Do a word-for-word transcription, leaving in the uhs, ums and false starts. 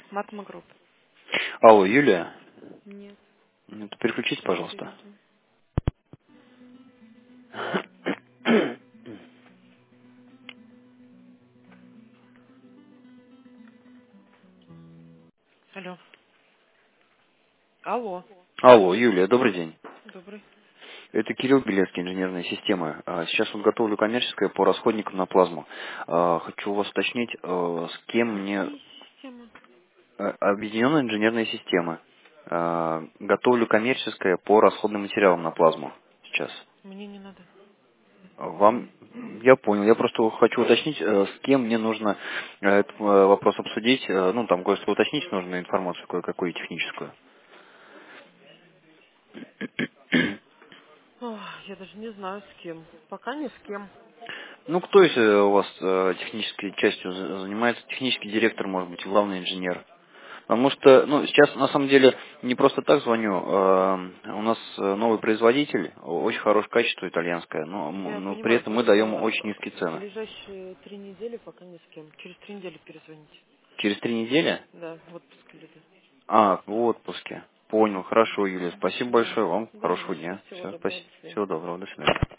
Матма Групп. Алло, Юлия. Нет, Ну, то переключите, не пожалуйста. переведу. Алло. Алло. Алло, Юлия, добрый день. Добрый. Это Кирилл Белецкий, инженерные системы. А, Сейчас вот готовлю коммерческое по расходникам на плазму. А, Хочу у вас уточнить, э, с кем мне... Какие системы? э, Объединенные инженерные системы. А, Готовлю коммерческое по расходным материалам на плазму сейчас. Мне не надо. Вам... Я понял. Я просто хочу уточнить, э, с кем мне нужно э, этот э, вопрос обсудить. Э, Ну, там кое-что уточнить нужно, информацию кое-какую техническую. Ох, я даже не знаю с кем. Пока ни с кем. Ну, кто из э, у вас э, технической частью за- занимается? Технический директор, может быть, главный инженер. Потому что, ну, сейчас на самом деле не просто так звоню. э, У нас э, новый производитель, очень хорошее качество итальянское, но, Я м, но при понимаю, этом мы даем просто очень низкие в цены. ближайшие три недели пока ни с кем. Через три недели перезвоните. Через три недели? Да, в отпуск люди. А, в отпуске. Понял, хорошо, Юлия. Спасибо Да. большое вам. Да не за Хорошего что. дня. Всего Все, доброго. спасибо. До свидания. Всего доброго. До свидания.